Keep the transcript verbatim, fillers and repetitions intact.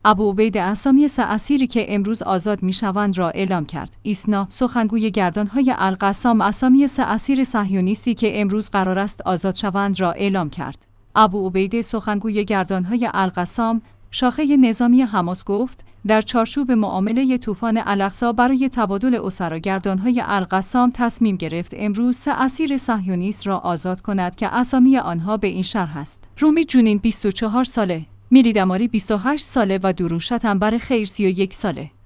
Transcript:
ابوعبیده اسامی سه اسیری که امروز آزاد میشوند را اعلام کرد. ایسنا، سخنگوی گردانهای القسام، اسامی سه اسیر صهیونیستی که امروز قرار است آزاد شوند را اعلام کرد. ابوعبیده، سخنگوی گردانهای القسام، شاخه نظامی حماس گفت در چارچوب معامله طوفان الاقصی برای تبادل اسرا گردانهای القسام تصمیم گرفت امروز سه اسیر صهیونیست را آزاد کند که اسامی آنها به این شرح است: رومی جونین بیست و چهار ساله، میری دماری بیست و هشت ساله و دروش شتنبر خیر سی و یک ساله.